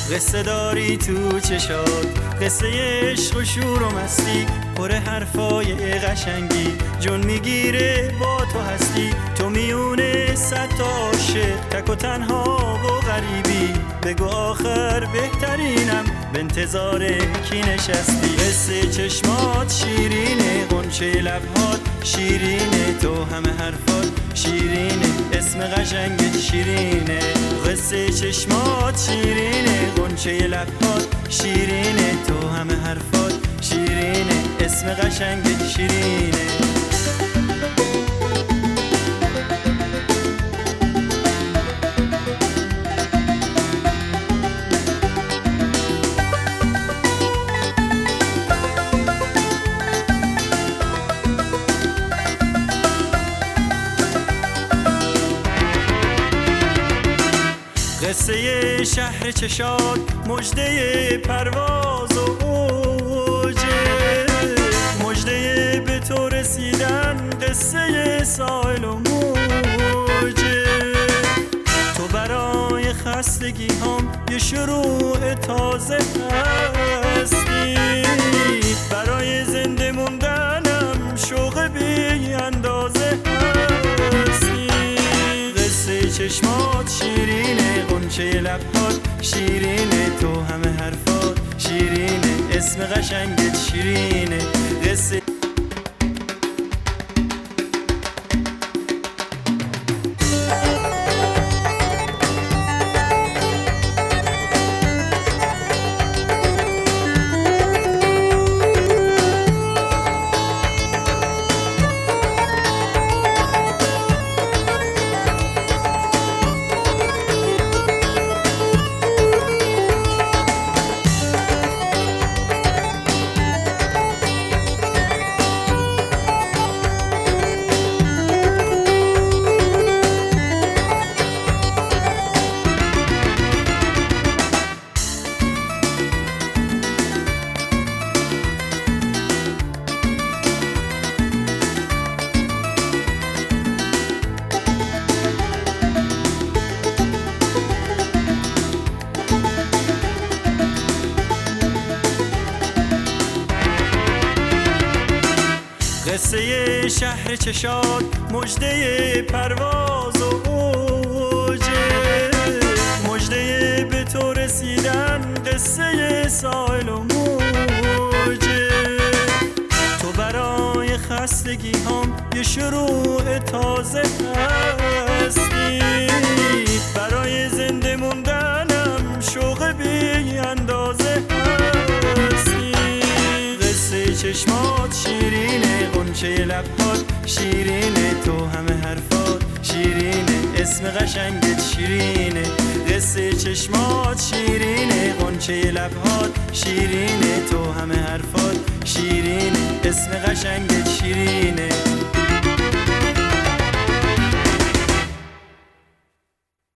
قصه داری تو چشات، قصه عشق و شور و مستی، پر حرفای قشنگی، جون میگیره با تو هستی. تو میونه صد تا عاشق، تک و تنها و غریبی، بگو آخر بهترینم، به انتظار کی نشستی؟ قصه چشمات شیرینه، غنچه لبهات شیرینه، تو همه حرفات شیرینه، اسم قشنگت شیرینه. قصه چشمات شیرینه، غنچه لبهات شیرینه، تو همه حرفات شیرینه، اسم قشنگت شیرینه. قصه شهر چشات، مژده پرواز و اوجه، مژده به تو رسیدن، قصه سایل و موجه. تو برای خستگی هم یه شروع تازه هستی، برای زنده موندنم شوق بی اندازه هستی. قصه چشمات شیرینه، غنچه لبهات شیرینه، تو همه حرفات شیرینه، اسم قشنگت شیرینه. قصه قصه شهر چشات، مژده پرواز و اوجه، مژده به تو رسیدن، قصه سایل و موجه. تو برای خستگی هم یه شروع تازه هستی، برای زنده موندنم شوق بی اندازه هستی. قصه چشمات شیرینه، غنچه لبهات شیرینه، تو همه حرفات شیرینه، اسم قشنگت شیرینه. قصه چشمات شیرینه، غنچه لبهات شیرینه، تو همه حرفات شیرینه، اسم قشنگت شیرینه.